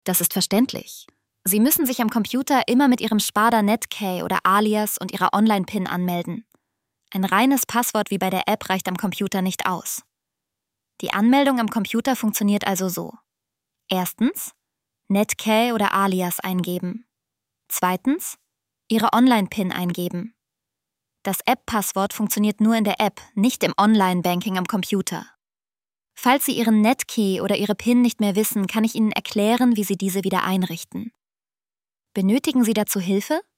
Das ist verständlich. Sie müssen sich am Computer immer mit Ihrem Sparda Netkey oder Alias und Ihrer Online-PIN anmelden. Ein reines Passwort wie bei der App reicht am Computer nicht aus. Die Anmeldung am Computer funktioniert also so. Erstens, Netkey oder Alias eingeben. Zweitens, Ihre Online-PIN eingeben. Das App-Passwort funktioniert nur in der App, nicht im Online-Banking am Computer. Falls Sie Ihren Netkey oder Ihre PIN nicht mehr wissen, kann ich Ihnen erklären, wie Sie diese wieder einrichten. Benötigen Sie dazu Hilfe?